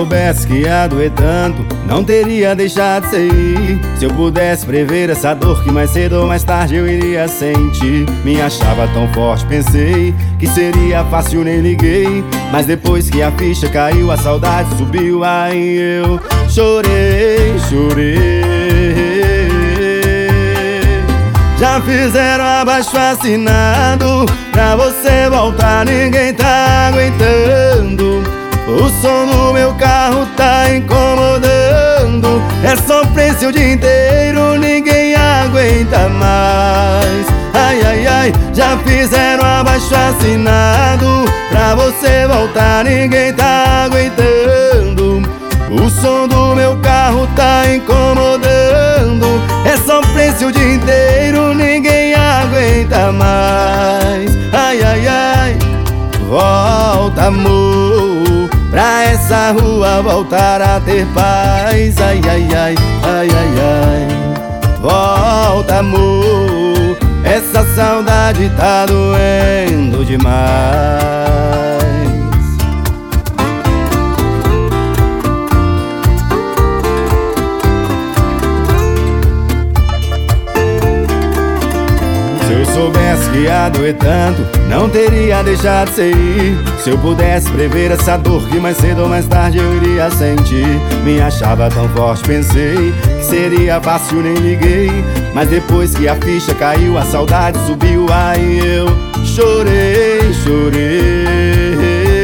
soubesse que ia doer tanto, não teria deixado você ir. Se eu pudesse prever essa dor que mais cedo ou mais tarde eu iria sentir. Me achava tão forte, pensei que seria fácil, nem liguei. Mas depois que a ficha caiu, a saudade subiu, aí eu chorei, chorei. Já fizeram abaixo-assinado pra você voltar, ninguém tá aguentando. O som do meu carro tá incomodando. É sofrência o dia inteiro, ninguém aguenta mais. Ai, ai, ai, já fizeram abaixo-assinado pra você voltar, ninguém tá aguentando. O som do meu carro tá incomodando. É sofrência o dia inteiro, ninguém aguenta mais. Ai, ai, ai, volta, amor, pra essa rua voltar a ter paz. Ai, ai, ai, ai, ai, ai, volta, amor, essa saudade tá doendo demais. Se eu soubesse que ia doer tanto, não teria deixado você ir. Se eu pudesse prever essa dor que mais cedo ou mais tarde eu iria sentir. Me achava tão forte, pensei que seria fácil, nem liguei. Mas depois que a ficha caiu, a saudade subiu, aí eu chorei, chorei.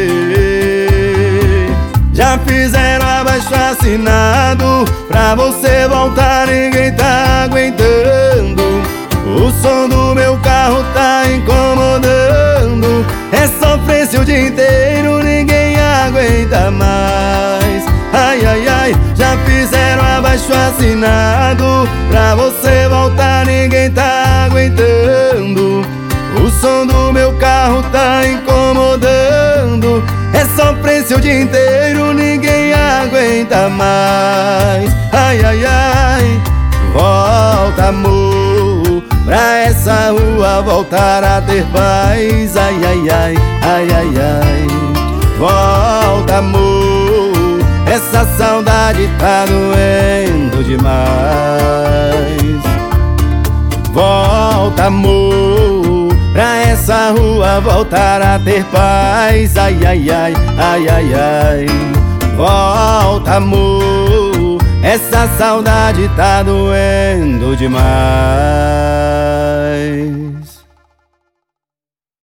Já fizeram abaixo-assinado pra você voltar, ninguém tá aguentando. O som do meu carro tá incomodando. É sofrência o dia inteiro, ninguém aguenta mais. Ai, ai, ai, já fizeram abaixo-assinado pra você voltar, ninguém tá aguentando. O som do meu carro tá incomodando. É sofrência o dia inteiro, ninguém aguenta mais. Ai, ai, ai, volta, amor, pra essa rua voltar a ter paz. Ai, ai, ai, ai, ai, ai, volta, amor, essa saudade tá doendo demais. Volta, amor, pra essa rua voltar a ter paz. Ai, ai, ai, ai, ai, ai, volta, amor, essa saudade tá doendo demais.